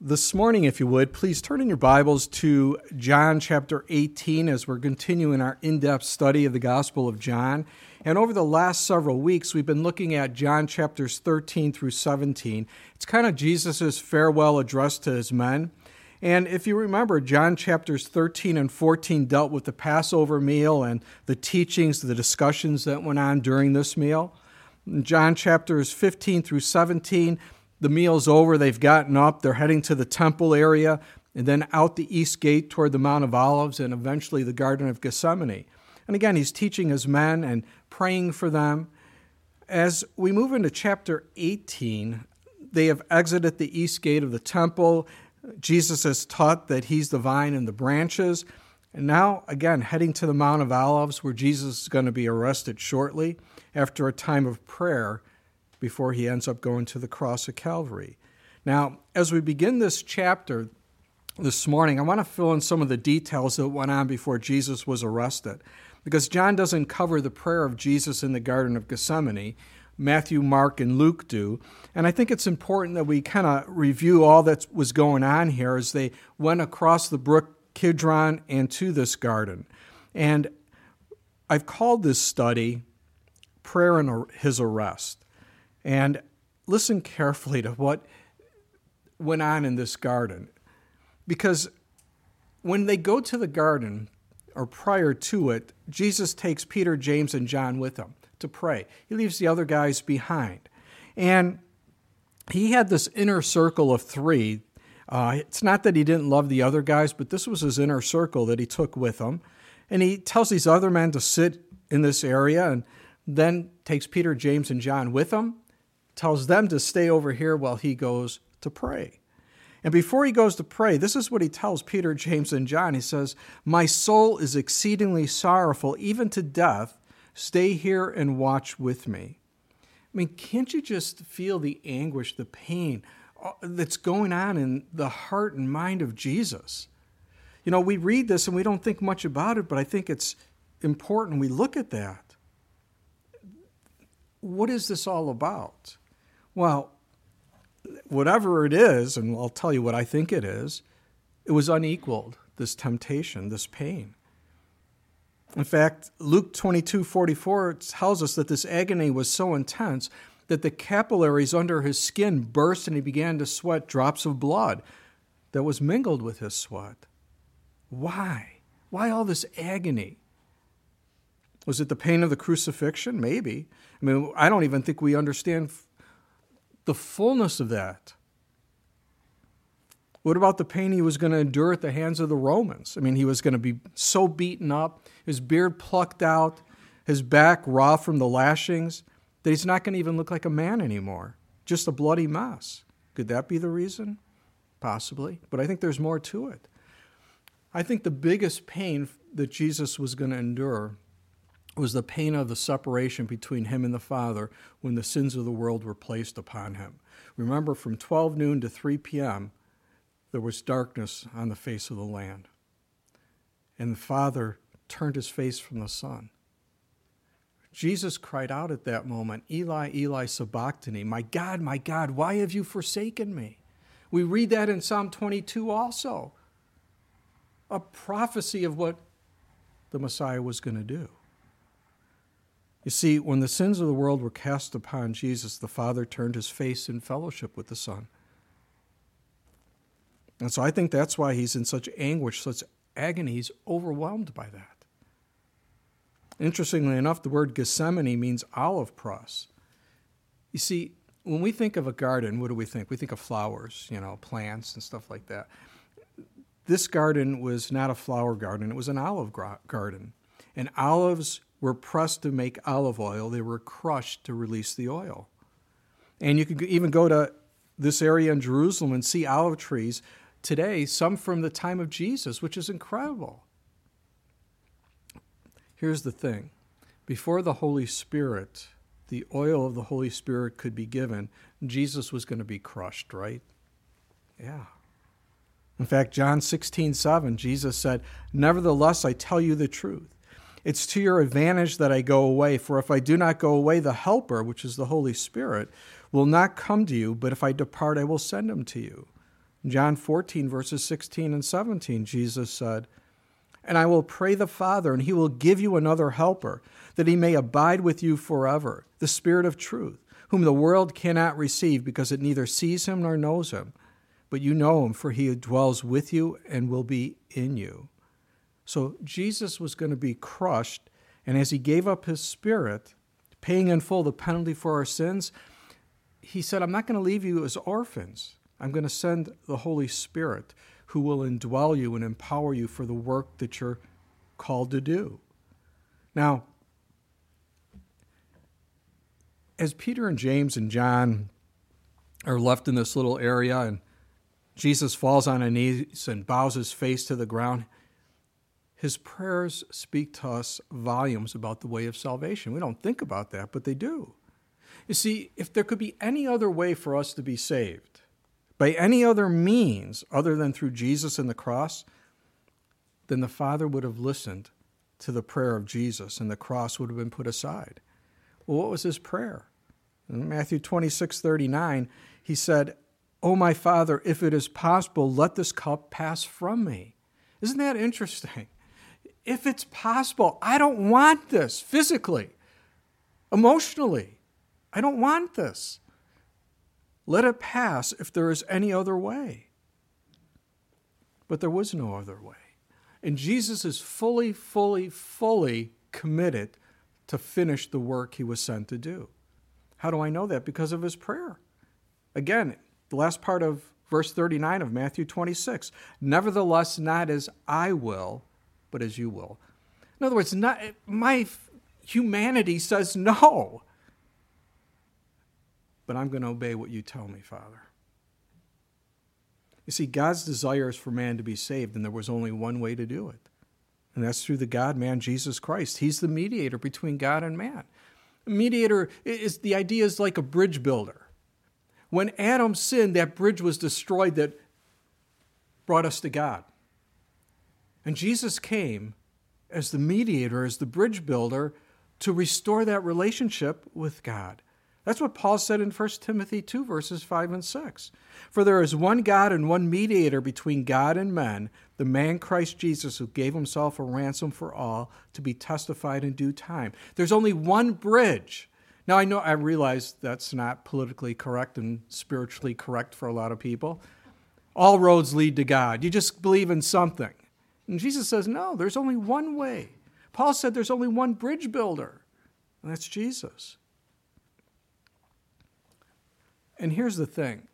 This morning, if you would, please turn in your Bibles to John chapter 18 as we're continuing our in-depth study of the Gospel of John. And over the last several weeks, we've been looking at John chapters 13 through 17. It's kind of Jesus' farewell address to his men. And if you remember, John chapters 13 and 14 dealt with the Passover meal and the teachings, the discussions that went on during this meal. In John chapters 15 through 17, the meal's over, they've gotten up, they're heading to the temple area, and then out the east gate toward the Mount of Olives and eventually the Garden of Gethsemane. And again, he's teaching his men and praying for them. As we move into chapter 18, they have exited the east gate of the temple. Jesus has taught that he's the vine and the branches. And now, again, heading to the Mount of Olives, where Jesus is going to be arrested shortly after a time of prayer before he ends up going to the cross of Calvary. Now, as we begin this chapter this morning, I want to fill in some of the details that went on before Jesus was arrested, because John doesn't cover the prayer of Jesus in the Garden of Gethsemane. Matthew, Mark, and Luke do. And I think it's important that we kind of review all that was going on here as they went across the brook Kidron and to this garden. And I've called this study Prayer and His Arrest. And listen carefully to what went on in this garden. Because when they go to the garden, or prior to it, Jesus takes Peter, James, and John with him to pray. He leaves the other guys behind. And he had this inner circle of three. It's not that he didn't love the other guys, but this was his inner circle that he took with him. And he tells these other men to sit in this area and then takes Peter, James, and John with him, tells them to stay over here while he goes to pray. And before he goes to pray, this is what he tells Peter, James, and John. He says, "My soul is exceedingly sorrowful, even to death. Stay here and watch with me." I mean, can't you just feel the anguish, the pain that's going on in the heart and mind of Jesus? You know, we read this and we don't think much about it, but I think it's important we look at that. What is this all about? Well, whatever it is, and I'll tell you what I think it was unequaled, this temptation, this pain. In fact, Luke 22:44 tells us that this agony was so intense that the capillaries under his skin burst and he began to sweat drops of blood that was mingled with his sweat. Why? Why all this agony? Was it the pain of the crucifixion? Maybe. I mean, I don't even think we understand the fullness of that. What about the pain he was going to endure at the hands of the Romans? I mean, he was going to be so beaten up, his beard plucked out, his back raw from the lashings, that he's not going to even look like a man anymore, just a bloody mess. Could that be the reason? Possibly, but I think there's more to it. I think the biggest pain that Jesus was going to endure was the pain of the separation between him and the Father when the sins of the world were placed upon him. Remember, from 12 noon to 3 p.m., there was darkness on the face of the land. And the Father turned his face from the Son. Jesus cried out at that moment, "Eli, Eli, sabachthani, my God, why have you forsaken me?" We read that in Psalm 22 also. A prophecy of what the Messiah was going to do. You see, when the sins of the world were cast upon Jesus, the Father turned his face in fellowship with the Son. And so I think that's why he's in such anguish, such agony. He's overwhelmed by that. Interestingly enough, the word Gethsemane means olive press. You see, when we think of a garden, what do we think? We think of flowers, plants and stuff like that. This garden was not a flower garden. It was an olive garden. And olives were pressed to make olive oil. They were crushed to release the oil. And you could even go to this area in Jerusalem and see olive trees today, some from the time of Jesus, which is incredible. Here's the thing. Before the Holy Spirit, the oil of the Holy Spirit could be given, Jesus was going to be crushed, right? Yeah. In fact, John 16:7, Jesus said, "Nevertheless, I tell you the truth. It's to your advantage that I go away, for if I do not go away, the Helper, which is the Holy Spirit, will not come to you, but if I depart, I will send him to you." In John 14, verses 16 and 17, Jesus said, "And I will pray the Father, and he will give you another helper, that he may abide with you forever, the Spirit of truth, whom the world cannot receive, because it neither sees him nor knows him. But you know him, for he dwells with you and will be in you." So Jesus was going to be crushed, and as he gave up his Spirit, paying in full the penalty for our sins, he said, "I'm not going to leave you as orphans. I'm going to send the Holy Spirit who will indwell you and empower you for the work that you're called to do." Now, as Peter and James and John are left in this little area and Jesus falls on his knees and bows his face to the ground, his prayers speak to us volumes about the way of salvation. We don't think about that, but they do. You see, if there could be any other way for us to be saved, by any other means other than through Jesus and the cross, then the Father would have listened to the prayer of Jesus and the cross would have been put aside. Well, what was his prayer? In Matthew 26:39, he said, "Oh, my Father, if it is possible, let this cup pass from me." Isn't that interesting? If it's possible, I don't want this physically, emotionally. I don't want this. Let it pass if there is any other way. But there was no other way. And Jesus is fully committed to finish the work he was sent to do. How do I know that? Because of his prayer. Again, the last part of verse 39 of Matthew 26. "Nevertheless, not as I will, but as you will." In other words, my humanity says no. But I'm going to obey what you tell me, Father. You see, God's desire is for man to be saved, and there was only one way to do it. And that's through the God-man, Jesus Christ. He's the mediator between God and man. A mediator, the idea is like a bridge builder. When Adam sinned, that bridge was destroyed that brought us to God. And Jesus came as the mediator, as the bridge builder, to restore that relationship with God. That's what Paul said in 1 Timothy 2, verses 5 and 6. "For there is one God and one mediator between God and men, the man Christ Jesus, who gave himself a ransom for all, to be testified in due time." There's only one bridge. Now, I realize that's not politically correct and spiritually correct for a lot of people. All roads lead to God. You just believe in something. And Jesus says, no, there's only one way. Paul said there's only one bridge builder, and that's Jesus. And here's the thing.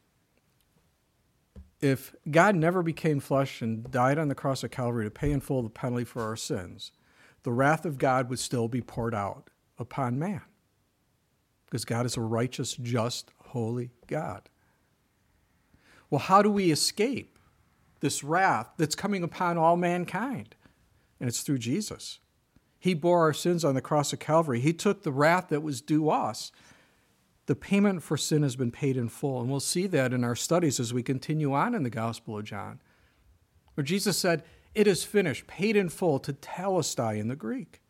If God never became flesh and died on the cross of Calvary to pay in full the penalty for our sins, the wrath of God would still be poured out upon man. Because God is a righteous, just, holy God. Well, how do we escape this wrath that's coming upon all mankind? And it's through Jesus. He bore our sins on the cross of Calvary. He took the wrath that was due us. The payment for sin has been paid in full, and we'll see that in our studies as we continue on in the Gospel of John, where Jesus said, "It is finished," paid in full, to telestai in the Greek.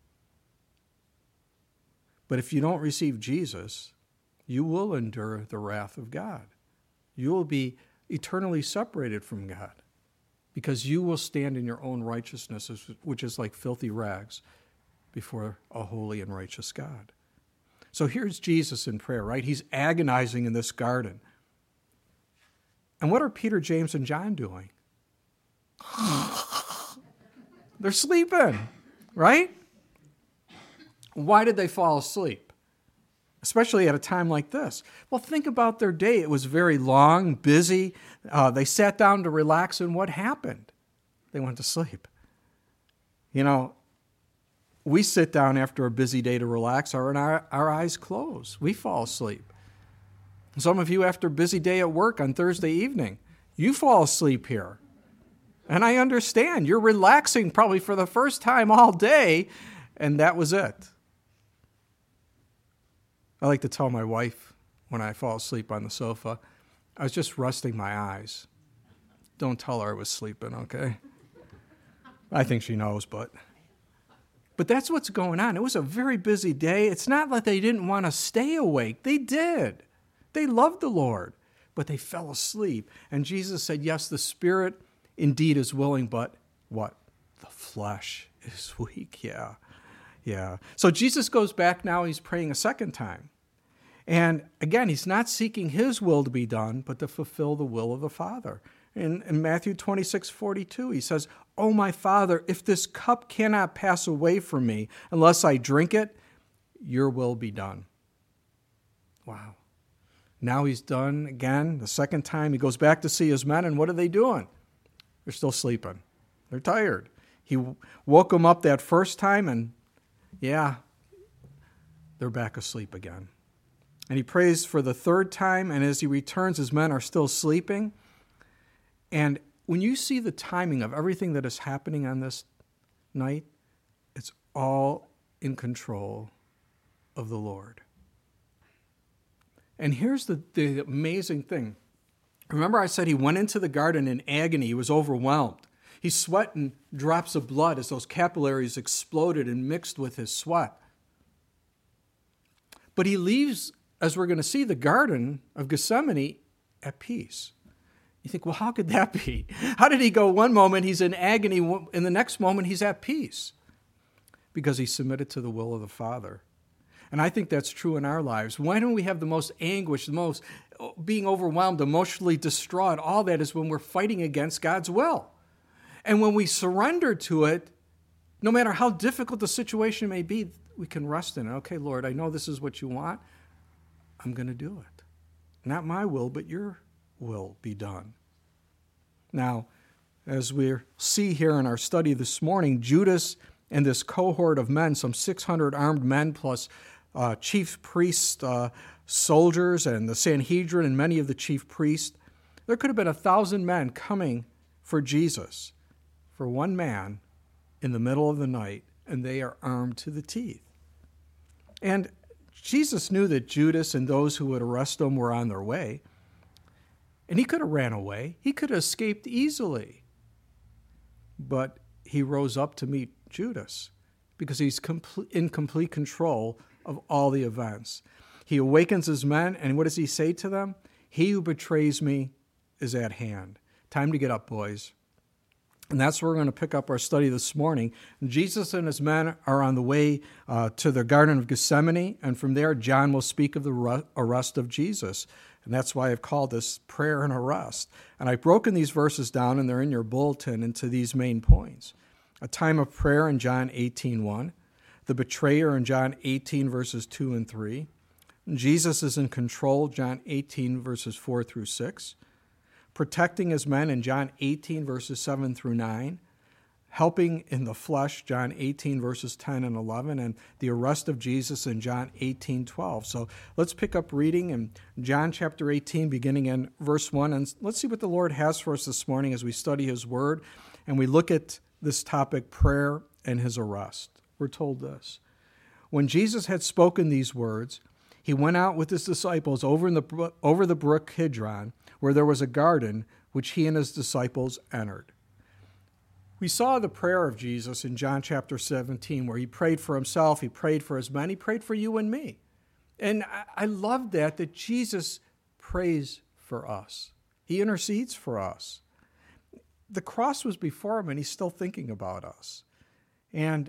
But if you don't receive Jesus, you will endure the wrath of God. You will be eternally separated from God because you will stand in your own righteousness, which is like filthy rags, before a holy and righteous God. So here's Jesus in prayer, right? He's agonizing in this garden. And what are Peter, James, and John doing? They're sleeping, right? Why did they fall asleep? Especially at a time like this. Well, think about their day. It was very long, busy. They sat down to relax, and what happened? They went to sleep. You know, we sit down after a busy day to relax, and our eyes close. We fall asleep. Some of you, after a busy day at work on Thursday evening, you fall asleep here. And I understand. You're relaxing probably for the first time all day, and that was it. I like to tell my wife when I fall asleep on the sofa, I was just resting my eyes. Don't tell her I was sleeping, okay? I think she knows, but that's what's going on. It was a very busy day. It's not like they didn't want to stay awake. They did. They loved the Lord. but they fell asleep. And Jesus said, yes, the spirit indeed is willing, but what? The flesh is weak. Yeah. So Jesus goes back now. He's praying a second time. And again, he's not seeking his will to be done, but to fulfill the will of the Father. In Matthew 26:42, he says, "Oh, my Father, if this cup cannot pass away from me unless I drink it, your will be done." Wow. Now he's done again. The second time, he goes back to see his men, and what are they doing? They're still sleeping. They're tired. He woke them up that first time, and they're back asleep again. And he prays for the third time, and as he returns, his men are still sleeping. And when you see the timing of everything that is happening on this night, it's all in control of the Lord. And here's the amazing thing. Remember I said he went into the garden in agony. He was overwhelmed. He sweat and drops of blood as those capillaries exploded and mixed with his sweat. But he leaves, as we're going to see, the Garden of Gethsemane at peace. You think, well, how could that be? How did he go one moment he's in agony, and the next moment he's at peace? Because he submitted to the will of the Father. And I think that's true in our lives. Why don't we have the most anguish, the most being overwhelmed, emotionally distraught? All that is when we're fighting against God's will. And when we surrender to it, no matter how difficult the situation may be, we can rest in it. Okay, Lord, I know this is what you want. I'm going to do it. Not my will, but your will be done. Now, as we see here in our study this morning, Judas and this cohort of men, some 600 armed men plus chief priests, soldiers, and the Sanhedrin and many of the chief priests, there could have been 1,000 men coming for Jesus, for one man in the middle of the night, and they are armed to the teeth. And Jesus knew that Judas and those who would arrest him were on their way. And he could have ran away. He could have escaped easily. But he rose up to meet Judas because he's in complete control of all the events. He awakens his men, and what does he say to them? He who betrays me is at hand. Time to get up, boys. And that's where we're going to pick up our study this morning. Jesus and his men are on the way to the Garden of Gethsemane, and from there, John will speak of the arrest of Jesus. And that's why I've called this prayer and arrest. And I've broken these verses down, and they're in your bulletin, into these main points. A time of prayer in John 18:1. The betrayer in John 18, verses 2 and 3. Jesus is in control, John 18, verses 4 through 6. Protecting his men in John 18, verses 7 through 9. Helping in the flesh, John 18, verses 10 and 11. And the arrest of Jesus in John 18:12. So let's pick up reading in John chapter 18, beginning in verse 1. And let's see what the Lord has for us this morning as we study his word. And we look at this topic, prayer and his arrest. We're told this. When Jesus had spoken these words, he went out with his disciples over the brook Kidron, where there was a garden, which he and his disciples entered. We saw the prayer of Jesus in John chapter 17, where he prayed for himself, he prayed for his men, he prayed for you and me. And I love that Jesus prays for us. He intercedes for us. The cross was before him, and he's still thinking about us. And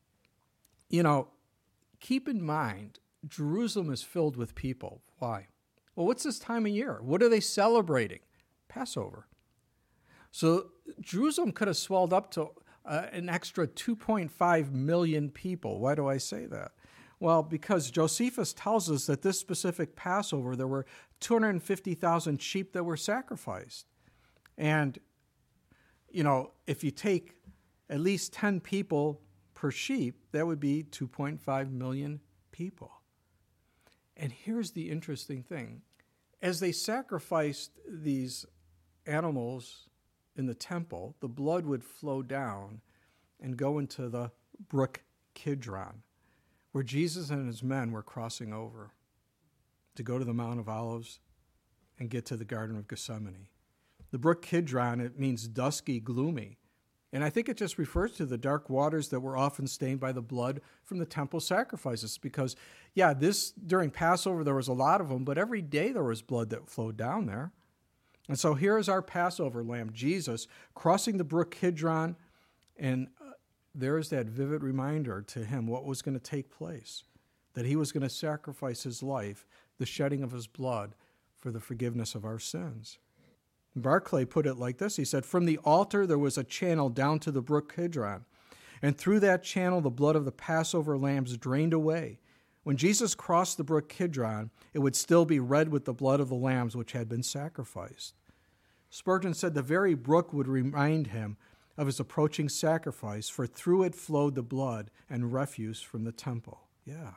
keep in mind, Jerusalem is filled with people. Why? Well, what's this time of year? What are they celebrating? Passover. So Jerusalem could have swelled up to an extra 2.5 million people. Why do I say that? Well, because Josephus tells us that this specific Passover, there were 250,000 sheep that were sacrificed. And, if you take at least 10 people per sheep, that would be 2.5 million people. And here's the interesting thing. As they sacrificed these animals in the temple, the blood would flow down and go into the brook Kidron, where Jesus and his men were crossing over to go to the Mount of Olives and get to the Garden of Gethsemane. The brook Kidron, it means dusky, gloomy. And I think it just refers to the dark waters that were often stained by the blood from the temple sacrifices. Because, during Passover, there was a lot of them, but every day there was blood that flowed down there. And so here is our Passover lamb, Jesus, crossing the brook Kidron, and there is that vivid reminder to him what was going to take place, that he was going to sacrifice his life, the shedding of his blood, for the forgiveness of our sins. Barclay put it like this. He said, "From the altar there was a channel down to the brook Kidron, and through that channel the blood of the Passover lambs drained away. When Jesus crossed the brook Kidron, it would still be red with the blood of the lambs which had been sacrificed." Spurgeon said the very brook would remind him of his approaching sacrifice, for through it flowed the blood and refuse from the temple. Yeah.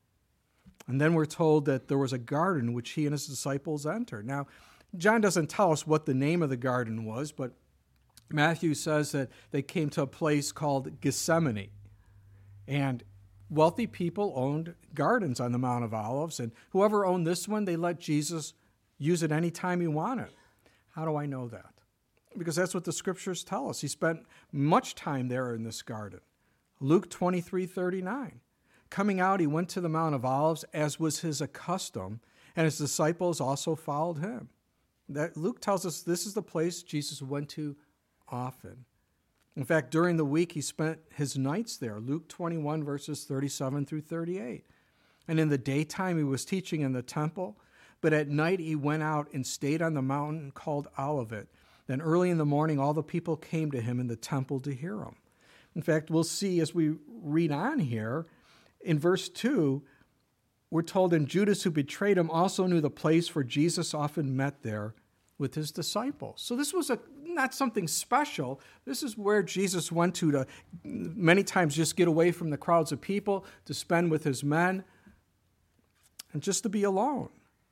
And then we're told that there was a garden which he and his disciples entered. Now, John doesn't tell us what the name of the garden was, but Matthew says that they came to a place called Gethsemane. And wealthy people owned gardens on the Mount of Olives, and whoever owned this one, they let Jesus use it any time he wanted. How do I know that? Because that's what the scriptures tell us. He spent much time there in this garden. Luke 23:39. Coming out, he went to the Mount of Olives, as was his custom, and his disciples also followed him. That Luke tells us this is the place Jesus went to often. In fact, during the week, he spent his nights there. Luke 21, verses 37 through 38. And in the daytime, he was teaching in the temple, but at night he went out and stayed on the mountain called Olivet. Then early in the morning, all the people came to him in the temple to hear him. In fact, we'll see as we read on here, in verse 2, we're told, "And Judas, who betrayed him, also knew the place, for Jesus often met there with his disciples." So this was not something special. This is where Jesus went to many times just get away from the crowds of people, to spend with his men, and just to be alone.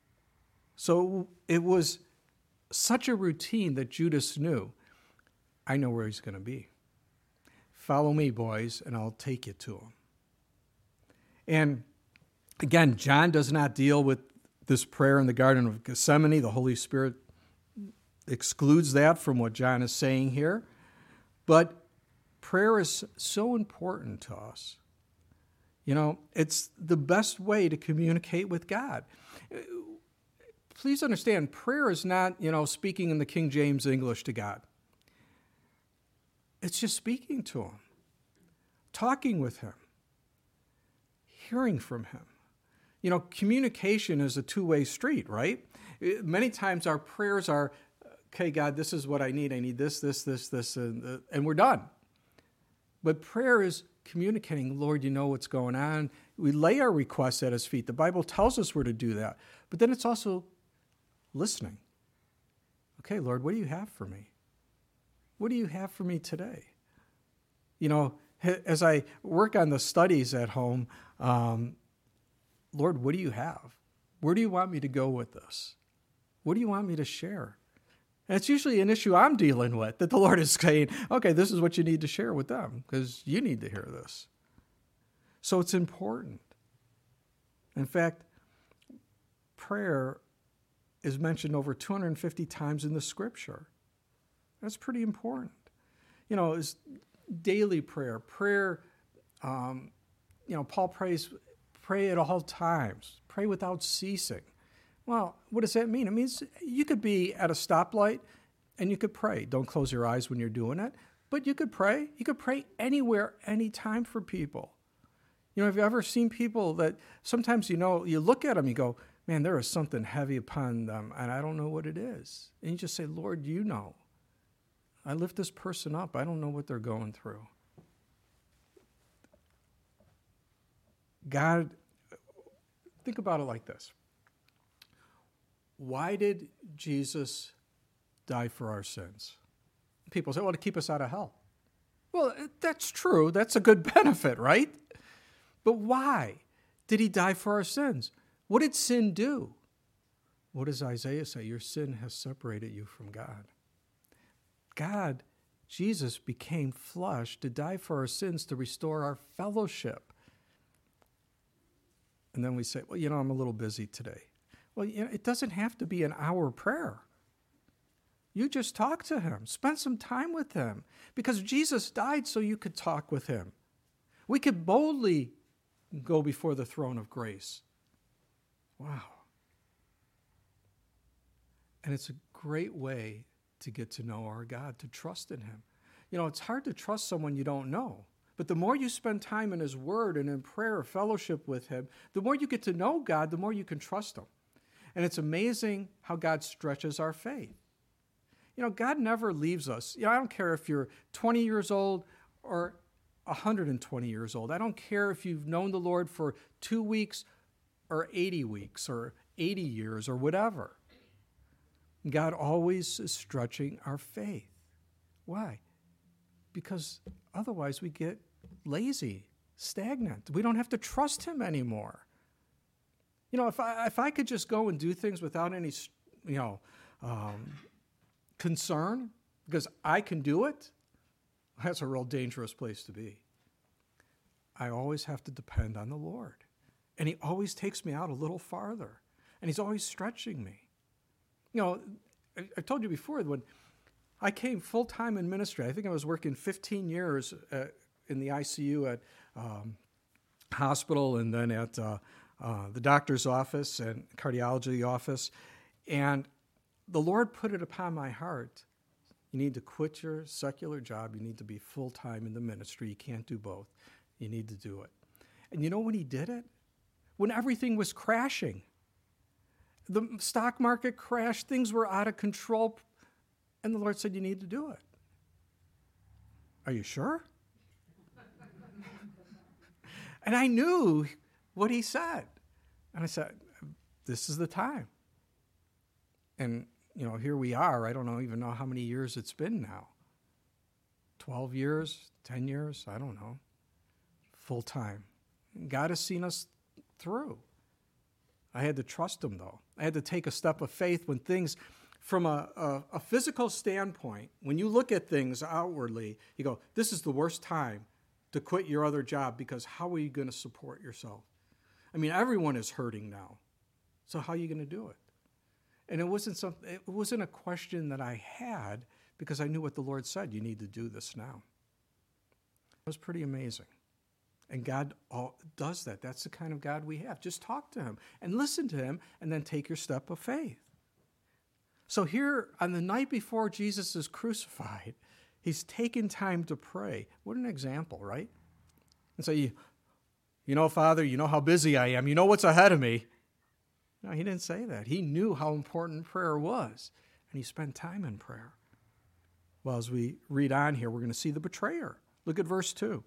So it was such a routine that Judas knew, I know where he's going to be. Follow me, boys, and I'll take you to him. And again, John does not deal with this prayer in the Garden of Gethsemane. The Holy Spirit excludes that from what John is saying here. But prayer is so important to us. It's the best way to communicate with God. Please understand, prayer is not, speaking in the King James English to God. It's just speaking to him, talking with him, hearing from him. Communication is a two-way street, right? Many times our prayers are, okay, God, this is what I need. I need this, and we're done. But prayer is communicating, Lord, you know what's going on. We lay our requests at his feet. The Bible tells us we're to do that. But then it's also listening. Okay, Lord, what do you have for me? What do you have for me today? As I work on the studies at home, Lord, what do you have? Where do you want me to go with this? What do you want me to share? And it's usually an issue I'm dealing with, that the Lord is saying, okay, this is what you need to share with them, because you need to hear this. So it's important. In fact, prayer is mentioned over 250 times in the Scripture. That's pretty important. It's daily prayer. Prayer, Paul prays, pray at all times. Pray without ceasing. Well, what does that mean? It means you could be at a stoplight and you could pray. Don't close your eyes when you're doing it, but you could pray. You could pray anywhere, anytime for people. Have you ever seen people that sometimes, you look at them, you go, man, there is something heavy upon them, and I don't know what it is. And you just say, Lord, you know. I lift this person up. I don't know what they're going through. God, think about it like this. Why did Jesus die for our sins? People say, well, to keep us out of hell. Well, that's true. That's a good benefit, right? But why did he die for our sins? What did sin do? What does Isaiah say? Your sin has separated you from God. God, Jesus, became flesh to die for our sins, to restore our fellowship. And then we say, well, I'm a little busy today. Well, it doesn't have to be an hour prayer. You just talk to him. Spend some time with him. Because Jesus died so you could talk with him. We could boldly go before the throne of grace. Wow. And it's a great way to get to know our God, to trust in him. You know, it's hard to trust someone you don't know. But the more you spend time in his word and in prayer or fellowship with him, the more you get to know God, the more you can trust him. And it's amazing how God stretches our faith. You know, God never leaves us. You know, I don't care if you're 20 years old or 120 years old. I don't care if you've known the Lord for 2 weeks or 80 weeks or 80 years or whatever. God always is stretching our faith. Why? Because otherwise we get lazy, stagnant. We don't have to trust him anymore. You know, if I could just go and do things without any, concern, because I can do it, that's a real dangerous place to be. I always have to depend on the Lord. And he always takes me out a little farther. And he's always stretching me. You know, I told you before, when I came full-time in ministry, I think I was working 15 years in the ICU at hospital and then at the doctor's office and cardiology office. And the Lord put it upon my heart. You need to quit your secular job. You need to be full-time in the ministry. You can't do both. You need to do it. And you know when he did it? When everything was crashing. The stock market crashed. Things were out of control. And the Lord said, you need to do it. Are you sure? And I knew what he said. And I said, this is the time. And, you know, here we are. I don't even know how many years it's been now. 12 years, 10 years, I don't know. Full time. God has seen us through. I had to trust him, though. I had to take a step of faith when things, from a physical standpoint, when you look at things outwardly, you go, this is the worst time to quit your other job because how are you going to support yourself? I mean, everyone is hurting now. So how are you going to do it? And it wasn't a question that I had because I knew what the Lord said. You need to do this now. It was pretty amazing. And God does that. That's the kind of God we have. Just talk to him and listen to him and then take your step of faith. So here, on the night before Jesus is crucified, he's taken time to pray. What an example, right? And so, you know, Father, you know how busy I am. You know what's ahead of me. No, he didn't say that. He knew how important prayer was, and he spent time in prayer. Well, as we read on here, we're going to see the betrayer. Look at verse 2.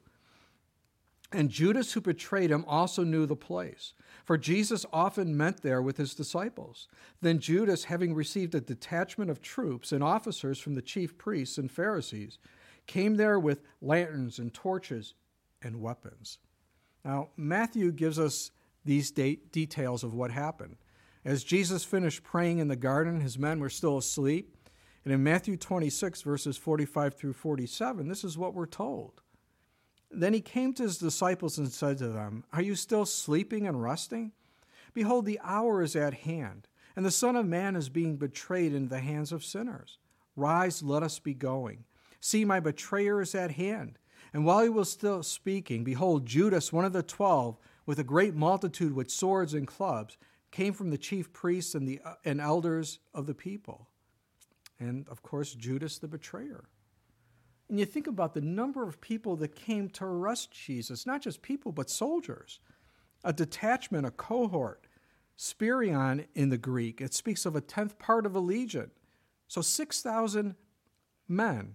And Judas, who betrayed him, also knew the place, for Jesus often met there with his disciples. Then Judas, having received a detachment of troops and officers from the chief priests and Pharisees, came there with lanterns and torches and weapons. Now, Matthew gives us these details of what happened. As Jesus finished praying in the garden, his men were still asleep. And in Matthew 26, verses 45 through 47, this is what we're told. Then he came to his disciples and said to them, are you still sleeping and resting? Behold, the hour is at hand, and the Son of Man is being betrayed into the hands of sinners. Rise, let us be going. See, my betrayer is at hand. And while he was still speaking, behold, Judas, one of the 12, with a great multitude with swords and clubs, came from the chief priests and elders of the people. And, of course, Judas the betrayer. And you think about the number of people that came to arrest Jesus, not just people, but soldiers. A detachment, a cohort, spirion in the Greek. It speaks of a 10th part of a legion. So 6,000 men,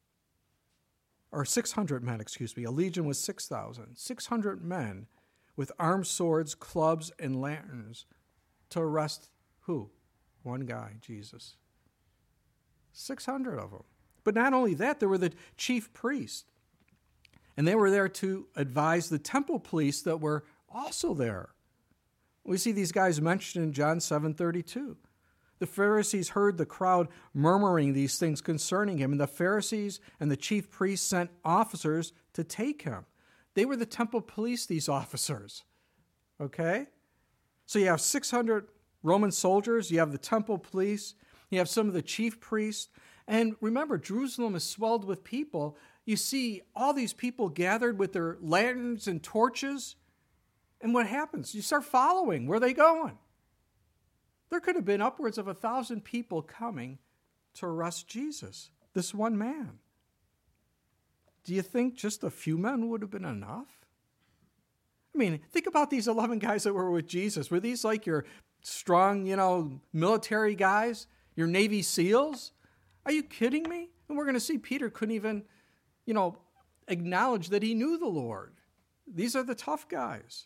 or 600 men, A legion was 6,000. 600 men with armed swords, clubs, and lanterns to arrest who? One guy, Jesus. 600 of them. But not only that, there were the chief priests. And they were there to advise the temple police that were also there. We see these guys mentioned in John 7:32. The Pharisees heard the crowd murmuring these things concerning him, and the Pharisees and the chief priests sent officers to take him. They were the temple police, these officers. Okay? So you have 600 Roman soldiers, you have the temple police, you have some of the chief priests, And remember, Jerusalem is swelled with people. You see all these people gathered with their lanterns and torches. And what happens? You start following. Where are they going? There could have been upwards of 1,000 people coming to arrest Jesus, this one man. Do you think just a few men would have been enough? I mean, think about these 11 guys that were with Jesus. Were these like your strong, military guys? Your Navy SEALs? Are you kidding me? And we're going to see Peter couldn't even, acknowledge that he knew the Lord. These are the tough guys.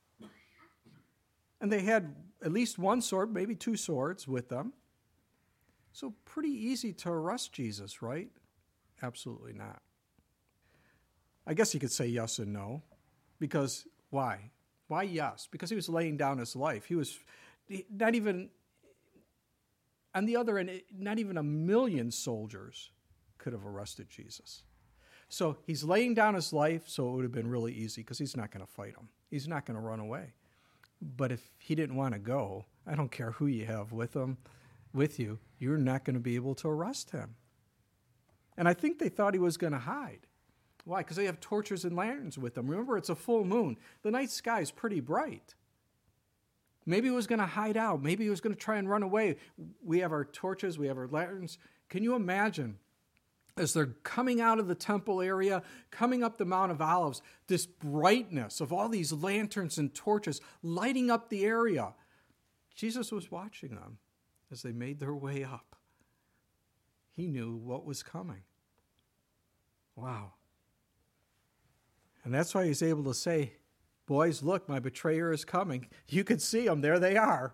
And they had at least one sword, maybe two swords with them. So pretty easy to arrest Jesus, right? Absolutely not. I guess you could say yes and no. Because why? Why yes? Because he was laying down his life. He was not even, on the other end, not even 1 million soldiers could have arrested Jesus. So he's laying down his life, so it would have been really easy because he's not going to fight him. He's not going to run away. But if he didn't want to go, I don't care who you have with you, you're not going to be able to arrest him. And I think they thought he was going to hide. Why? Because they have torches and lanterns with them. Remember, it's a full moon. The night sky is pretty bright. Maybe he was going to hide out. Maybe he was going to try and run away. We have our torches. We have our lanterns. Can you imagine as they're coming out of the temple area, coming up the Mount of Olives, this brightness of all these lanterns and torches lighting up the area? Jesus was watching them as they made their way up. He knew what was coming. Wow. And that's why he's able to say, boys, look, my betrayer is coming. You can see them. There they are.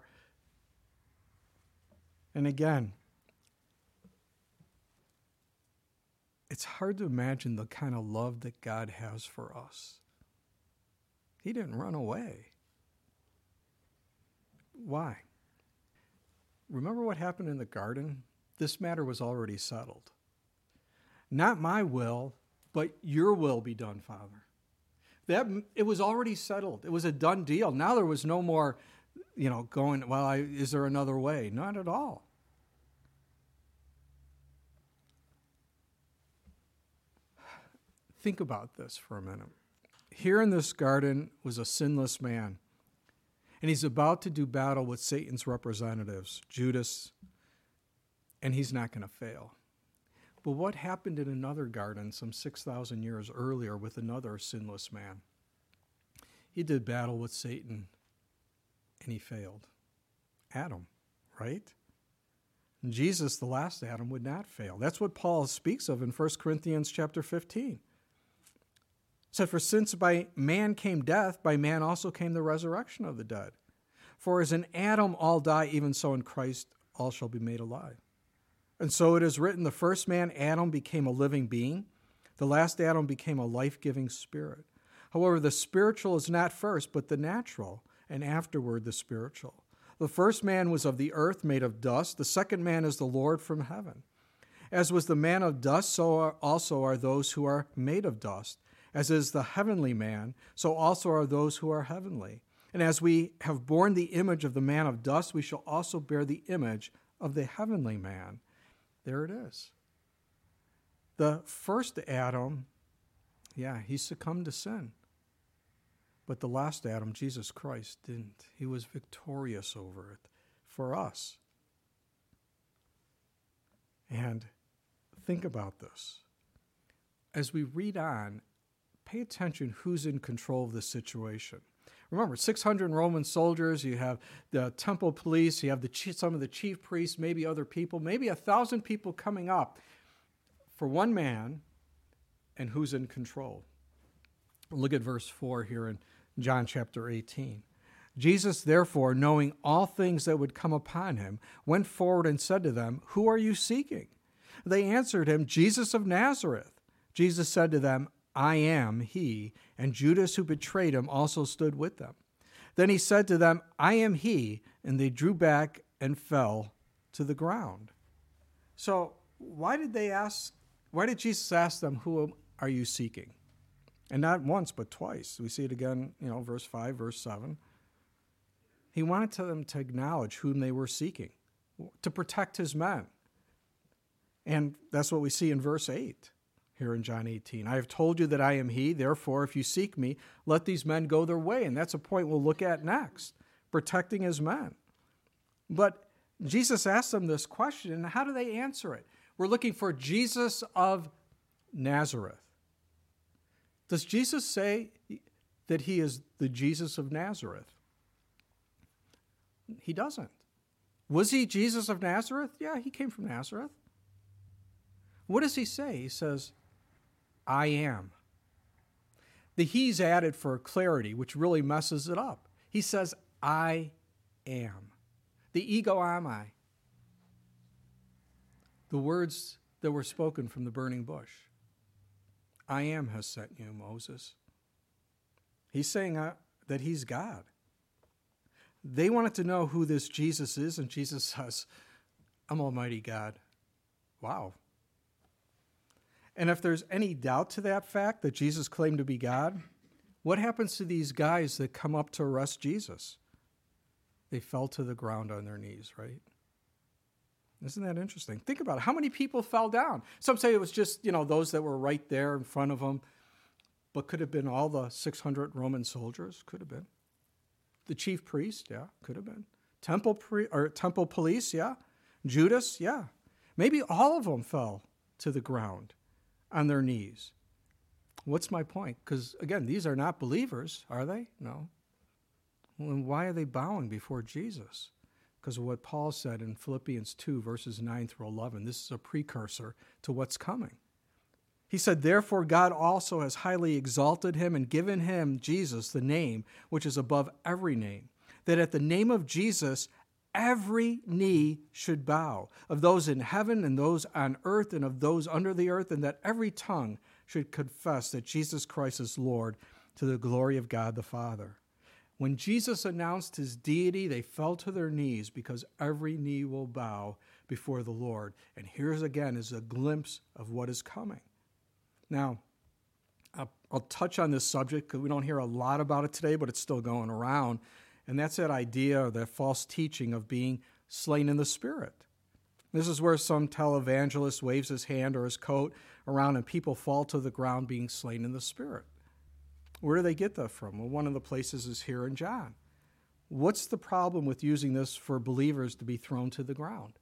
And again, it's hard to imagine the kind of love that God has for us. He didn't run away. Why? Remember what happened in the garden? This matter was already settled. Not my will, but your will be done, Father. It was already settled. It was a done deal. Now there was no more, going, is there another way? Not at all. Think about this for a minute. Here in this garden was a sinless man, and he's about to do battle with Satan's representatives, Judas, and he's not going to fail. But what happened in another garden some 6,000 years earlier with another sinless man? He did battle with Satan, and he failed. Adam, right? And Jesus, the last Adam, would not fail. That's what Paul speaks of in 1 Corinthians chapter 15. So for since by man came death, by man also came the resurrection of the dead. For as in Adam all die, even so in Christ all shall be made alive. And so it is written, the first man, Adam, became a living being. The last Adam became a life-giving spirit. However, the spiritual is not first, but the natural, and afterward the spiritual. The first man was of the earth, made of dust. The second man is the Lord from heaven. As was the man of dust, so also are those who are made of dust. As is the heavenly man, so also are those who are heavenly. And as we have borne the image of the man of dust, we shall also bear the image of the heavenly man. There it is. The first Adam, he succumbed to sin. But the last Adam, Jesus Christ, didn't. He was victorious over it for us. And think about this. As we read on, pay attention who's in control of the situation. Remember, 600 Roman soldiers, you have the temple police, you have some of the chief priests, maybe other people, maybe 1,000 people coming up for one man, and who's in control. Look at verse 4 here in John chapter 18. Jesus, therefore, knowing all things that would come upon him, went forward and said to them, "Who are you seeking?" They answered him, "Jesus of Nazareth." Jesus said to them, "I am he," and Judas, who betrayed him, also stood with them. Then he said to them, "I am he," and they drew back and fell to the ground. So why did Jesus ask them, "Who are you seeking?" And not once, but twice. We see it again, verse 5, verse 7. He wanted them to acknowledge whom they were seeking, to protect his men. And that's what we see in verse 8 here in John 18. I have told you that I am he, therefore if you seek me, let these men go their way. And that's a point we'll look at next, protecting his men. But Jesus asked them this question, and how do they answer it? We're looking for Jesus of Nazareth. Does Jesus say that he is the Jesus of Nazareth? He doesn't. Was he Jesus of Nazareth? Yeah, he came from Nazareth. What does he say? He says, I am. The he's added for clarity, which really messes it up. He says, I am. The ego ami. The words that were spoken from the burning bush. I am has sent you, Moses. He's saying that he's God. They wanted to know who this Jesus is, and Jesus says, I'm Almighty God. Wow. And if there's any doubt to that fact that Jesus claimed to be God, what happens to these guys that come up to arrest Jesus? They fell to the ground on their knees, right? Isn't that interesting? Think about it. How many people fell down? Some say it was just, those that were right there in front of them, but could have been all the 600 Roman soldiers. Could have been. The chief priest, yeah, could have been. Temple police, yeah. Judas, yeah. Maybe all of them fell to the ground on their knees. What's my point? Because, again, these are not believers, are they? No. Well, then why are they bowing before Jesus? Because of what Paul said in Philippians 2, verses 9 through 11. This is a precursor to what's coming. He said, therefore God also has highly exalted him and given him, Jesus, the name which is above every name, that at the name of Jesus every knee should bow, of those in heaven and those on earth and of those under the earth, and that every tongue should confess that Jesus Christ is Lord, to the glory of God the Father. When Jesus announced his deity, they fell to their knees because every knee will bow before the Lord. And here's again is a glimpse of what is coming. Now, I'll touch on this subject because we don't hear a lot about it today, but it's still going around. And that's that idea or that false teaching of being slain in the Spirit. This is where some televangelist waves his hand or his coat around and people fall to the ground being slain in the Spirit. Where do they get that from? Well, one of the places is here in John. What's the problem with using this for believers to be thrown to the ground?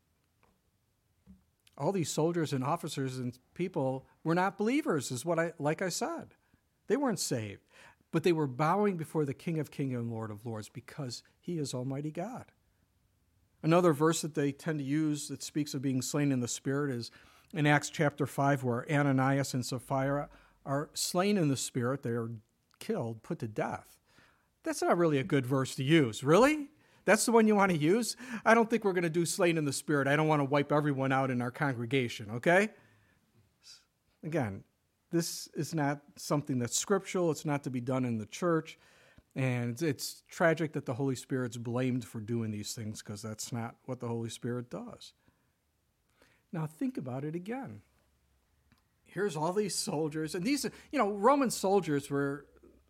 All these soldiers and officers and people were not believers, like I said. They weren't saved. But they were bowing before the King of Kings and Lord of Lords because he is Almighty God. Another verse that they tend to use that speaks of being slain in the Spirit is in Acts chapter 5, where Ananias and Sapphira are slain in the Spirit. They are killed, put to death. That's not really a good verse to use. Really? That's the one you want to use? I don't think we're going to do slain in the Spirit. I don't want to wipe everyone out in our congregation, okay? Again, this is not something that's scriptural. It's not to be done in the church. And it's tragic that the Holy Spirit's blamed for doing these things because that's not what the Holy Spirit does. Now think about it again. Here's all these soldiers. And these, Roman soldiers were,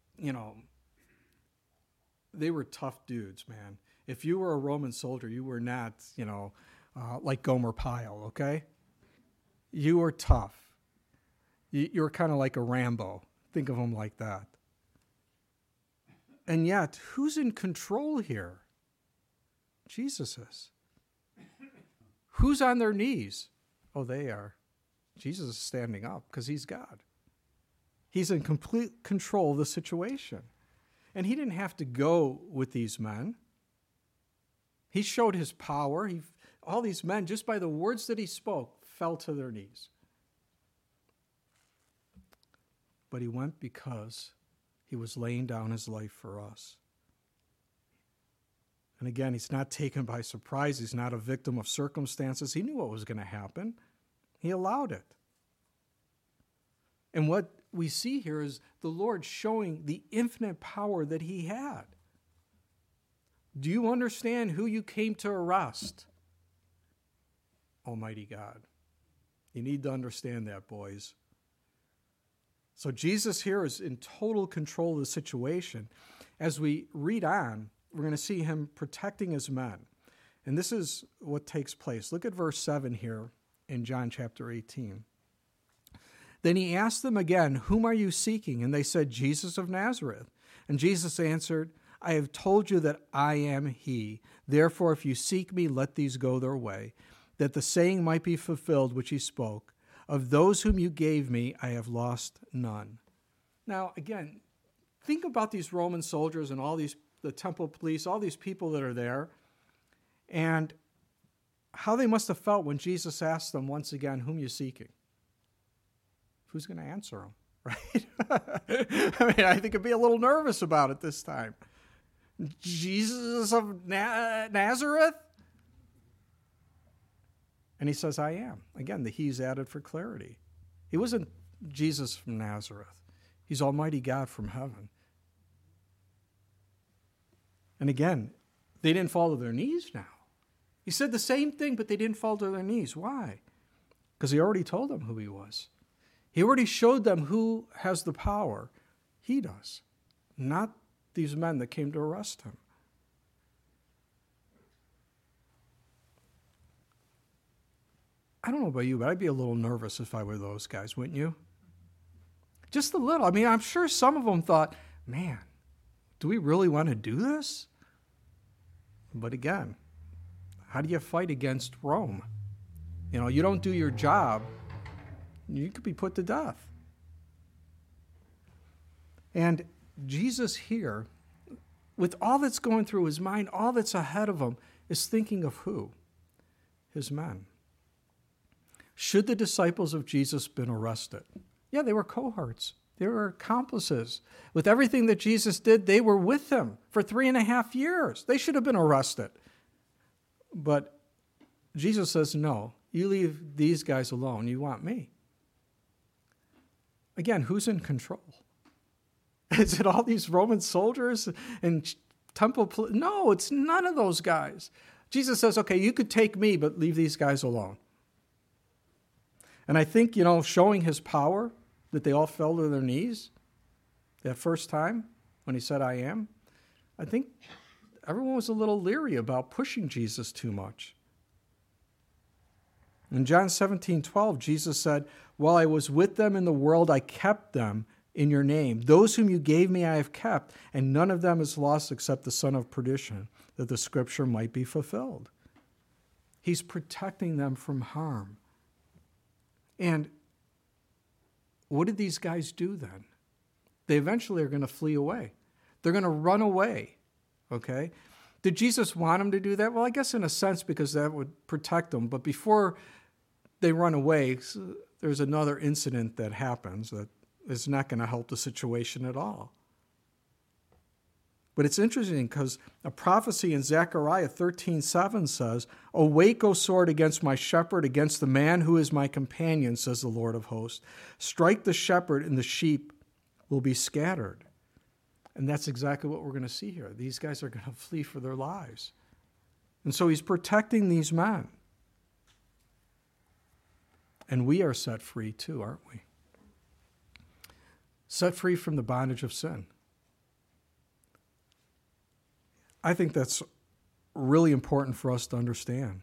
they were tough dudes, man. If you were a Roman soldier, you were not, like Gomer Pyle, okay? You were tough. You were kind of like a Rambo. Think of him like that. And yet, who's in control here? Jesus is. Who's on their knees? Oh, they are. Jesus is standing up because he's God. He's in complete control of the situation. And he didn't have to go with these men. He showed his power. All these men, just by the words that he spoke, fell to their knees. But he went because he was laying down his life for us. And again, he's not taken by surprise. He's not a victim of circumstances. He knew what was going to happen. He allowed it. And what we see here is the Lord showing the infinite power that he had. Do you understand who you came to arrest? Almighty God. You need to understand that, boys. So Jesus here is in total control of the situation. As we read on, we're going to see him protecting his men. And this is what takes place. Look at verse 7 here in John chapter 18. Then he asked them again, "Whom are you seeking?" And they said, "Jesus of Nazareth." And Jesus answered, "I have told you that I am he. Therefore, if you seek me, let these go their way, that the saying might be fulfilled which he spoke, of those whom you gave me, I have lost none." Now, again, think about these Roman soldiers and the temple police, all these people that are there, and how they must have felt when Jesus asked them once again, "Whom you seeking?" Who's going to answer him, right? I mean, I think I'd be a little nervous about it this time. Jesus of Nazareth? And he says, "I am." Again, the he's added for clarity. He wasn't Jesus from Nazareth. He's Almighty God from heaven. And again, they didn't fall to their knees now. He said the same thing, but they didn't fall to their knees. Why? Because he already told them who he was. He already showed them who has the power. He does, not these men that came to arrest him. I don't know about you, but I'd be a little nervous if I were those guys, wouldn't you? Just a little. I mean, I'm sure some of them thought, "Man, do we really want to do this?" But again, how do you fight against Rome? You don't do your job, you could be put to death. And Jesus here, with all that's going through his mind, all that's ahead of him, is thinking of who? His men. Should the disciples of Jesus been arrested? Yeah, they were cohorts. They were accomplices. With everything that Jesus did, they were with him for 3.5 years. They should have been arrested. But Jesus says, "No, you leave these guys alone. You want me." Again, who's in control? Is it all these Roman soldiers and temple? No, it's none of those guys. Jesus says, "Okay, you could take me, but leave these guys alone." And I think, showing his power, that they all fell to their knees that first time when he said, "I am," I think everyone was a little leery about pushing Jesus too much. In John 17:12, Jesus said, "While I was with them in the world, I kept them in your name. Those whom you gave me I have kept, and none of them is lost except the son of perdition, that the scripture might be fulfilled." He's protecting them from harm. And what did these guys do then? They eventually are going to flee away. They're going to run away, okay? Did Jesus want them to do that? Well, I guess in a sense, because that would protect them. But before they run away, there's another incident that happens that is not going to help the situation at all. But it's interesting because a prophecy in Zechariah 13:7 says, "Awake, O sword, against my shepherd, against the man who is my companion, says the Lord of hosts. Strike the shepherd, and the sheep will be scattered." And that's exactly what we're going to see here. These guys are going to flee for their lives. And so he's protecting these men. And we are set free too, aren't we? Set free from the bondage of sin. I think that's really important for us to understand.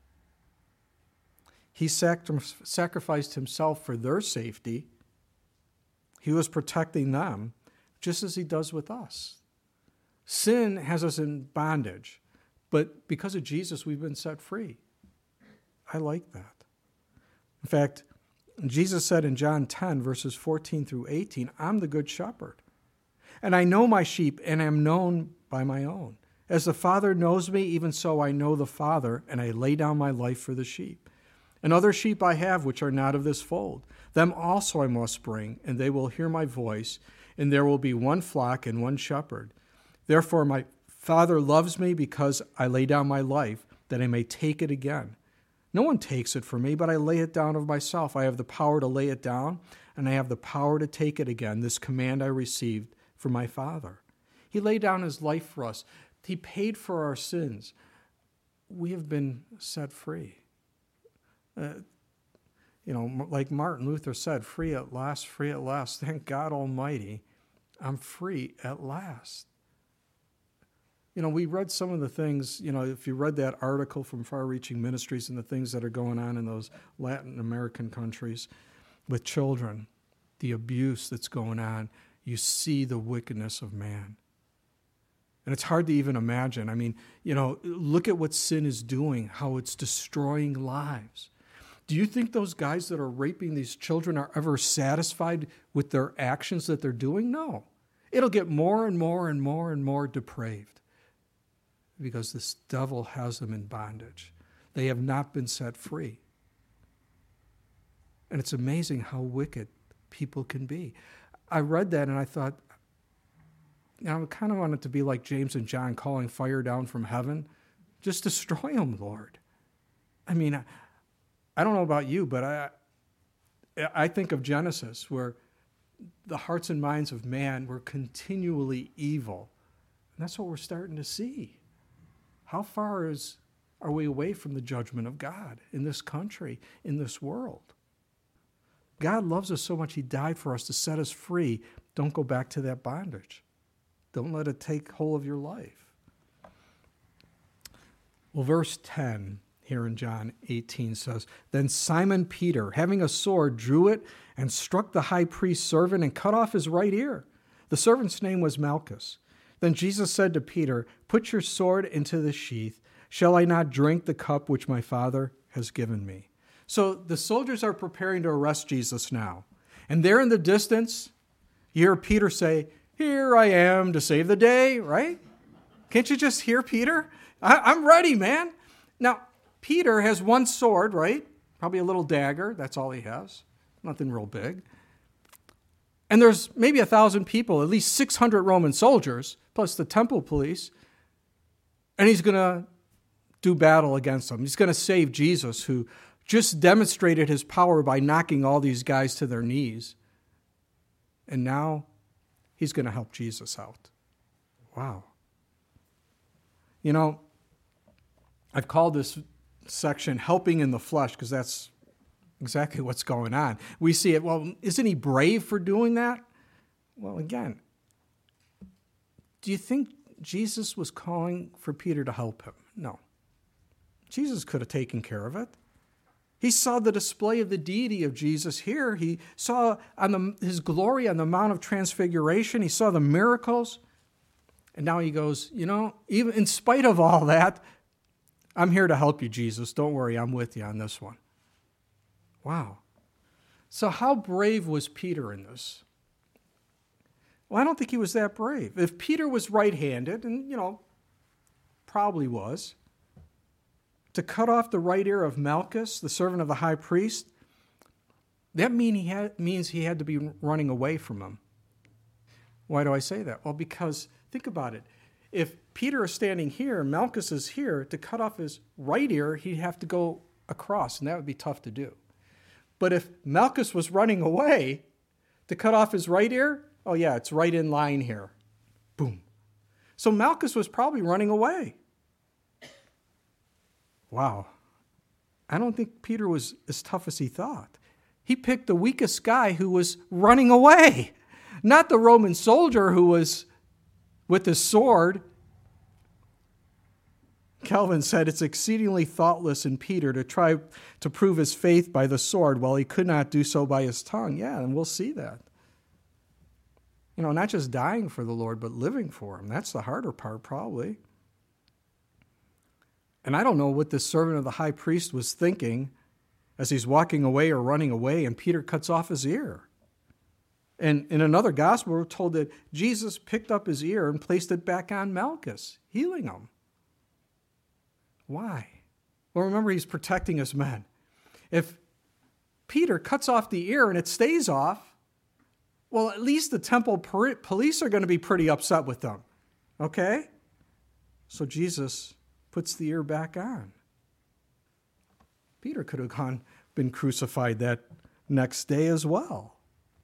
He sacrificed himself for their safety. He was protecting them, just as he does with us. Sin has us in bondage, but because of Jesus, we've been set free. I like that. In fact, Jesus said in John 10, verses 14 through 18, "I'm the good shepherd, and I know my sheep, and am known by my own. As the Father knows me, even so I know the Father, and I lay down my life for the sheep. And other sheep I have which are not of this fold. Them also I must bring, and they will hear my voice, and there will be one flock and one shepherd. Therefore my Father loves me, because I lay down my life, that I may take it again. No one takes it from me, but I lay it down of myself. I have the power to lay it down, and I have the power to take it again. This command I received from my Father." He laid down his life for us. He paid for our sins. We have been set free. Like Martin Luther said, free at last, free at last. Thank God Almighty, I'm free at last. We read some of the things, if you read that article from Far Reaching Ministries and the things that are going on in those Latin American countries with children, the abuse that's going on, you see the wickedness of man. And it's hard to even imagine. Look at what sin is doing, how it's destroying lives. Do you think those guys that are raping these children are ever satisfied with their actions that they're doing? No. It'll get more and more and more and more depraved because this devil has them in bondage. They have not been set free. And it's amazing how wicked people can be. I read that and I thought, I kind of want it to be like James and John calling fire down from heaven. Just destroy them, Lord. I don't know about you, but I think of Genesis, where the hearts and minds of man were continually evil. And that's what we're starting to see. How far are we away from the judgment of God in this country, in this world? God loves us so much, he died for us to set us free. Don't go back to that bondage. Don't let it take hold of your life. Well, verse 10 here in John 18 says, Then Simon Peter, having a sword, drew it and struck the high priest's servant and cut off his right ear. The servant's name was Malchus. Then Jesus said to Peter, Put your sword into the sheath. Shall I not drink the cup which my Father has given me? So the soldiers are preparing to arrest Jesus now. And there in the distance, you hear Peter say, Here I am to save the day, right? Can't you just hear Peter? I'm ready, man. Now, Peter has one sword, right? Probably a little dagger. That's all he has. Nothing real big. And there's maybe 1,000 people, at least 600 Roman soldiers, plus the temple police. And he's going to do battle against them. He's going to save Jesus, who just demonstrated his power by knocking all these guys to their knees. And now he's going to help Jesus out. Wow. I've called this section Helping in the Flesh because that's exactly what's going on. We see it, well, isn't he brave for doing that? Well, again, do you think Jesus was calling for Peter to help him? No. Jesus could have taken care of it. He saw the display of the deity of Jesus here. He saw his glory on the Mount of Transfiguration. He saw the miracles. And now he goes, even in spite of all that, I'm here to help you, Jesus. Don't worry, I'm with you on this one. Wow. So how brave was Peter in this? Well, I don't think he was that brave. If Peter was right-handed, and, probably was, to cut off the right ear of Malchus, the servant of the high priest, that means he had to be running away from him. Why do I say that? Well, because think about it. If Peter is standing here and Malchus is here, to cut off his right ear, he'd have to go across, and that would be tough to do. But if Malchus was running away to cut off his right ear, oh yeah, it's right in line here. Boom. So Malchus was probably running away. Wow. I don't think Peter was as tough as he thought. He picked the weakest guy who was running away, not the Roman soldier who was with his sword. Calvin said it's exceedingly thoughtless in Peter to try to prove his faith by the sword while he could not do so by his tongue. Yeah, and we'll see that. Not just dying for the Lord, but living for him. That's the harder part, probably. And I don't know what this servant of the high priest was thinking as he's walking away or running away, and Peter cuts off his ear. And in another gospel, we're told that Jesus picked up his ear and placed it back on Malchus, healing him. Why? Well, remember, he's protecting his men. If Peter cuts off the ear and it stays off, well, at least the temple police are going to be pretty upset with them. Okay? So Jesus puts the ear back on. Peter could have been crucified that next day as well.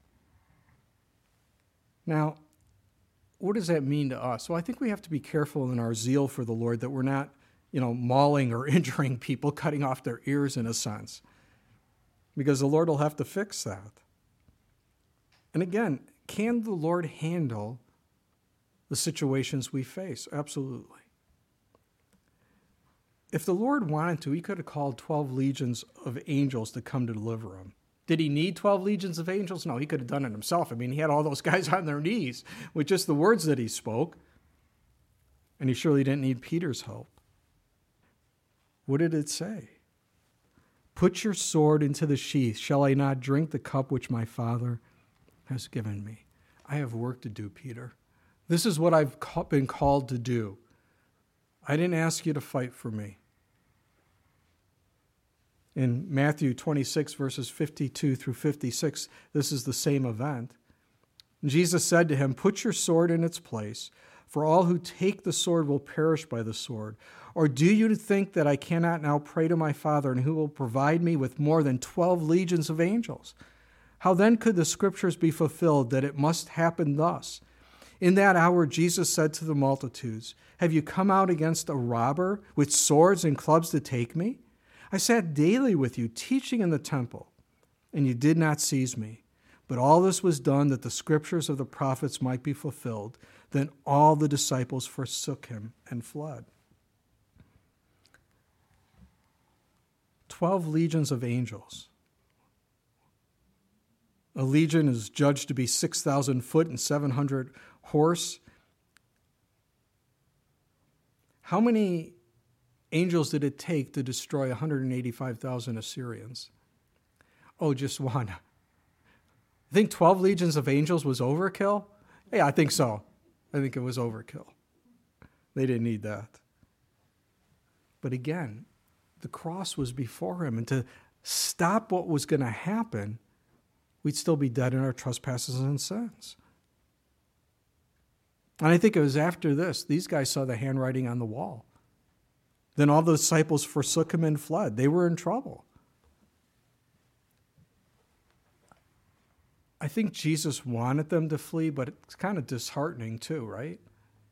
Now, what does that mean to us? Well, I think we have to be careful in our zeal for the Lord that we're not, mauling or injuring people, cutting off their ears in a sense, because the Lord will have to fix that. And again, can the Lord handle the situations we face? Absolutely. If the Lord wanted to, he could have called 12 legions of angels to come to deliver him. Did he need 12 legions of angels? No, he could have done it himself. I mean, he had all those guys on their knees with just the words that he spoke. And he surely didn't need Peter's help. What did it say? Put your sword into the sheath. Shall I not drink the cup which my Father has given me? I have work to do, Peter. This is what I've been called to do. I didn't ask you to fight for me. In Matthew 26, verses 52 through 56, this is the same event. Jesus said to him, put your sword in its place, for all who take the sword will perish by the sword. Or do you think that I cannot now pray to my Father, and who will provide me with more than 12 legions of angels? How then could the scriptures be fulfilled that it must happen thus? In that hour Jesus said to the multitudes, have you come out against a robber with swords and clubs to take me? I sat daily with you, teaching in the temple, and you did not seize me. But all this was done that the scriptures of the prophets might be fulfilled. Then all the disciples forsook him and fled. 12 legions of angels. A legion is judged to be 6,000 foot and 700 horse. How many angels did it take to destroy 185,000 Assyrians? Oh, just one. I think 12 legions of angels was overkill. Yeah, I think so. I think it was overkill. They didn't need that. But again, the cross was before him, and to stop what was going to happen, we'd still be dead in our trespasses and sins. And I think it was after this, these guys saw the handwriting on the wall. Then all the disciples forsook him and fled. They were in trouble. I think Jesus wanted them to flee, but it's kind of disheartening too, right?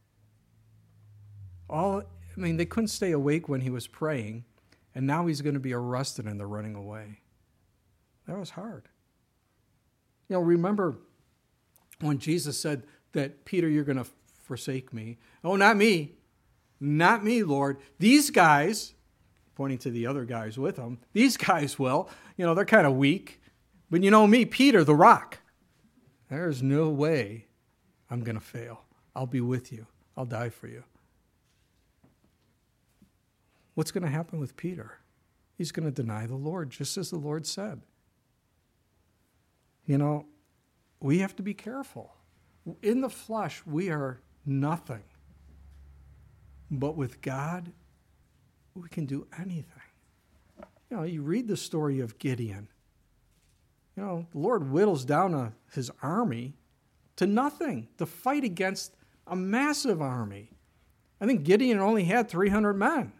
They couldn't stay awake when he was praying, and now he's going to be arrested and they're running away. That was hard. Remember when Jesus said that, Peter, you're going to forsake me. Oh, not me. Not me, Lord. These guys, pointing to the other guys with him, these guys will. They're kind of weak. But me, Peter, the rock. There's no way I'm going to fail. I'll be with you. I'll die for you. What's going to happen with Peter? He's going to deny the Lord, just as the Lord said. We have to be careful. In the flesh, we are nothing. But with God, we can do anything. You read the story of Gideon. The Lord whittles down his army to nothing to fight against a massive army. I think Gideon only had 300 men.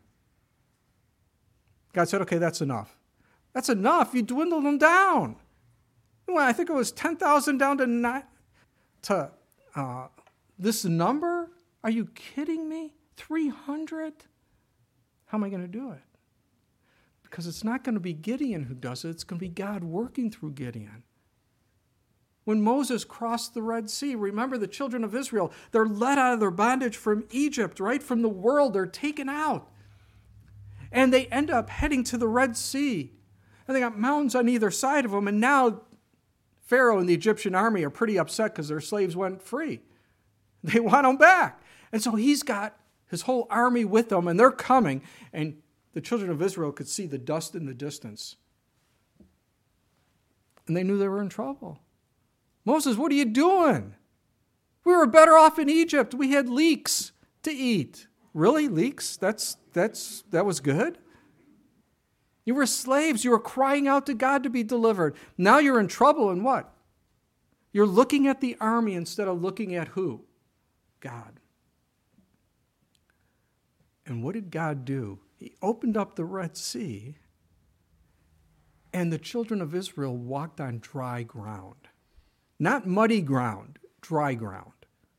God said, okay, that's enough. That's enough. You dwindled them down. I think it was 10,000 down to this number. Are you kidding me? 300? How am I going to do it? Because it's not going to be Gideon who does it. It's going to be God working through Gideon. When Moses crossed the Red Sea, remember the children of Israel, they're led out of their bondage from Egypt, right? From the world, they're taken out. And they end up heading to the Red Sea. And they got mountains on either side of them. And now Pharaoh and the Egyptian army are pretty upset because their slaves went free. They want them back. And so he's got his whole army with them, and they're coming. And the children of Israel could see the dust in the distance. And they knew they were in trouble. Moses, what are you doing? We were better off in Egypt. We had leeks to eat. Really? Leeks? That was good? You were slaves. You were crying out to God to be delivered. Now you're in trouble, and what? You're looking at the army instead of looking at who? God. And what did God do? He opened up the Red Sea, and the children of Israel walked on dry ground. Not muddy ground, dry ground.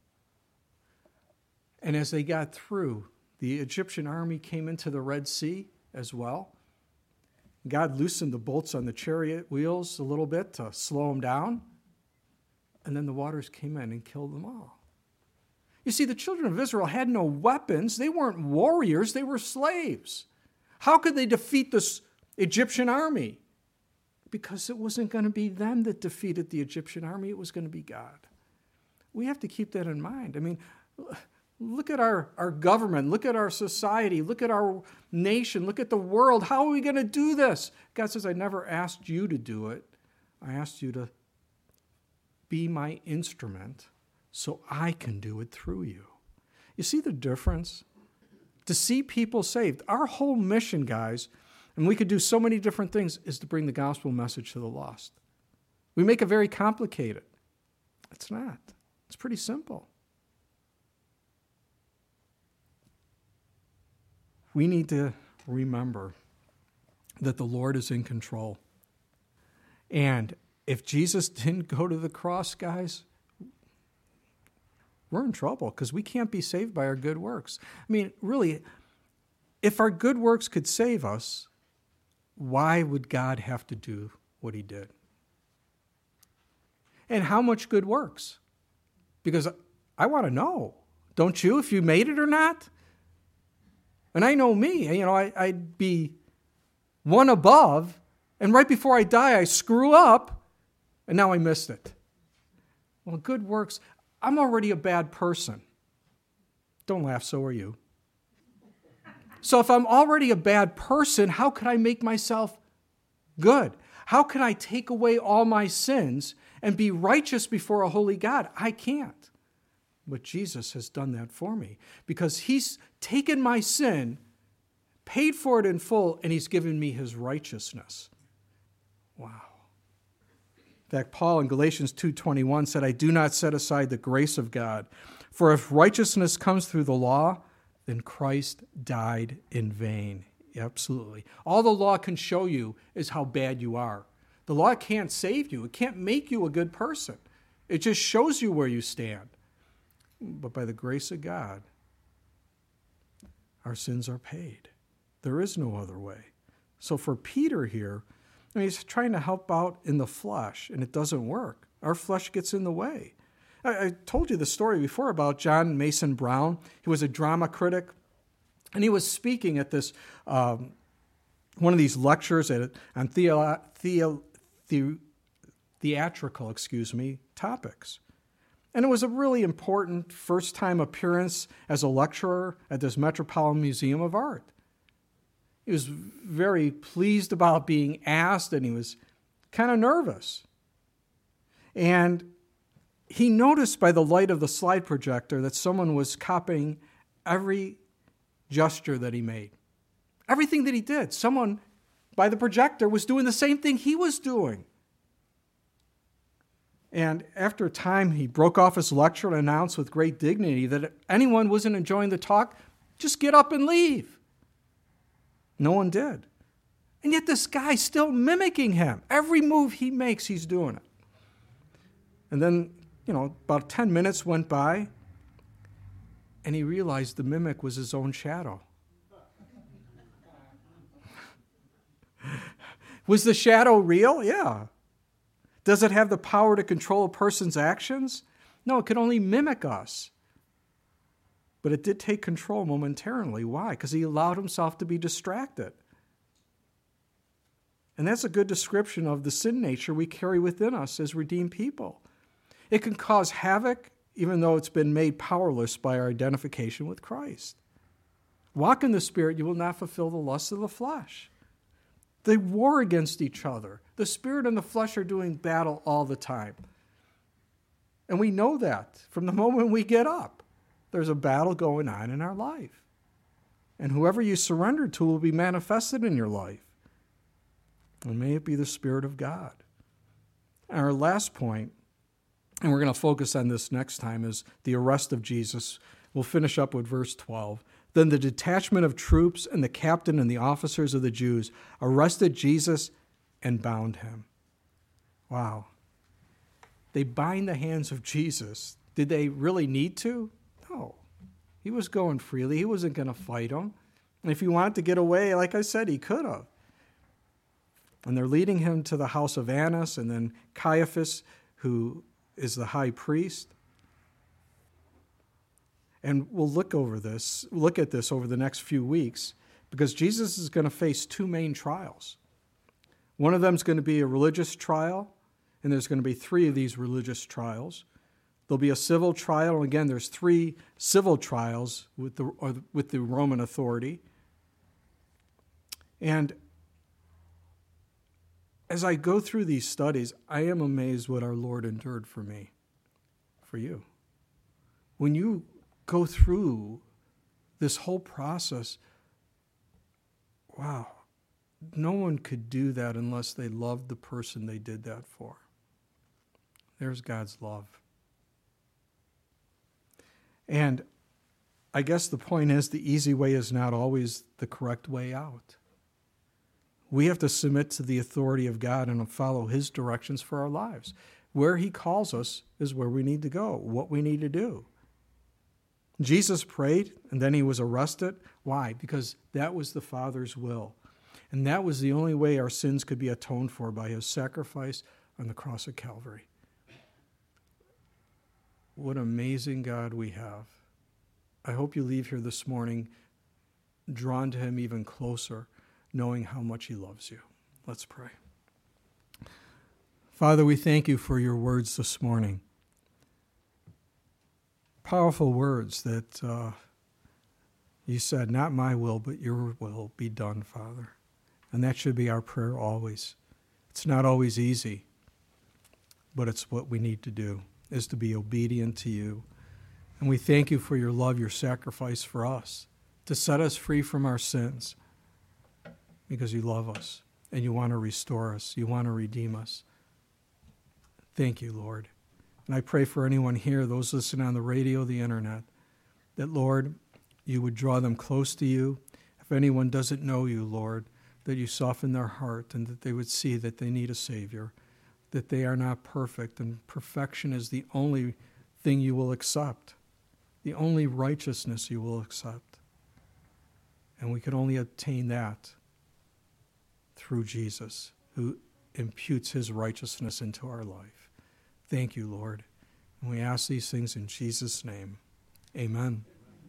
And as they got through, the Egyptian army came into the Red Sea as well. God loosened the bolts on the chariot wheels a little bit to slow them down. And then the waters came in and killed them all. You see, the children of Israel had no weapons. They weren't warriors. They were slaves. How could they defeat this Egyptian army? Because it wasn't going to be them that defeated the Egyptian army. It was going to be God. We have to keep that in mind. I mean, look at our government. Look at our society. Look at our nation. Look at the world. How are we going to do this? God says, I never asked you to do it. I asked you to be my instrument so I can do it through you. You see the difference? To see people saved. Our whole mission, guys, and we could do so many different things, is to bring the gospel message to the lost. We make it very complicated. It's not. It's pretty simple. We need to remember that the Lord is in control. And if Jesus didn't go to the cross, guys, we're in trouble because we can't be saved by our good works. I mean, really, if our good works could save us, why would God have to do what he did? And how much good works? Because I want to know, don't you, if you made it or not? And I know me, I'd be one above, and right before I die, I screw up, and now I missed it. Well, good works, I'm already a bad person. Don't laugh, so are you. So if I'm already a bad person, how could I make myself good? How can I take away all my sins and be righteous before a holy God? I can't. But Jesus has done that for me because he's taken my sin, paid for it in full, and he's given me his righteousness. Wow. In fact, Paul in Galatians 2:21 said, I do not set aside the grace of God, for if righteousness comes through the law, then Christ died in vain. Absolutely. All the law can show you is how bad you are. The law can't save you. It can't make you a good person. It just shows you where you stand. But by the grace of God, our sins are paid. There is no other way. So for Peter here, he's trying to help out in the flesh, and it doesn't work. Our flesh gets in the way. I told you the story before about John Mason Brown. He was a drama critic, and he was speaking at this one of these lectures on theatrical topics. And it was a really important first-time appearance as a lecturer at this Metropolitan Museum of Art. He was very pleased about being asked, and he was kind of nervous. And he noticed by the light of the slide projector that someone was copying every gesture that he made. Everything that he did. Someone by the projector was doing the same thing he was doing. And after a time, he broke off his lecture and announced with great dignity that if anyone wasn't enjoying the talk, just get up and leave. No one did. And yet this guy's still mimicking him. Every move he makes, he's doing it. And then, about 10 minutes went by, and he realized the mimic was his own shadow. Was the shadow real? Yeah. Does it have the power to control a person's actions? No, it can only mimic us. But it did take control momentarily. Why? Because he allowed himself to be distracted. And that's a good description of the sin nature we carry within us as redeemed people. It can cause havoc, even though it's been made powerless by our identification with Christ. Walk in the Spirit, you will not fulfill the lusts of the flesh. They war against each other. The Spirit and the flesh are doing battle all the time. And we know that from the moment we get up. There's a battle going on in our life. And whoever you surrender to will be manifested in your life. And may it be the Spirit of God. And our last point, and we're going to focus on this next time, is the arrest of Jesus. We'll finish up with verse 12. Then the detachment of troops and the captain and the officers of the Jews arrested Jesus and bound him. Wow. They bind the hands of Jesus. Did they really need to? No. He was going freely. He wasn't going to fight them. And if he wanted to get away, like I said, he could have. And they're leading him to the house of Annas and then Caiaphas, who is the high priest. And we'll look at this over the next few weeks, because Jesus is going to face two main trials. One of them is going to be a religious trial, and there's going to be three of these religious trials. There'll be a civil trial, and again, there's three civil trials with the Roman authority. And as I go through these studies, I am amazed what our Lord endured for me, for you. When you go through this whole process, wow, no one could do that unless they loved the person they did that for. There's God's love. And I guess the point is, the easy way is not always the correct way out. We have to submit to the authority of God and follow His directions for our lives. Where He calls us is where we need to go, what we need to do. Jesus prayed, and then He was arrested. Why? Because that was the Father's will. And that was the only way our sins could be atoned for, by His sacrifice on the cross of Calvary. What an amazing God we have. I hope you leave here this morning drawn to Him even closer, knowing how much He loves you. Let's pray. Father, we thank You for Your words this morning. Powerful words that You said, not my will, but Your will be done, Father. And that should be our prayer always. It's not always easy, but it's what we need to do, is to be obedient to You. And we thank You for Your love, Your sacrifice for us, to set us free from our sins, because You love us and You want to restore us. You want to redeem us. Thank You, Lord. And I pray for anyone here, those listening on the radio, the internet, that, Lord, You would draw them close to You. If anyone doesn't know You, Lord, that You soften their heart and that they would see that they need a Savior, that they are not perfect, and perfection is the only thing You will accept, the only righteousness You will accept. And we can only obtain that through Jesus, who imputes His righteousness into our life. Thank You, Lord. And we ask these things in Jesus' name. Amen.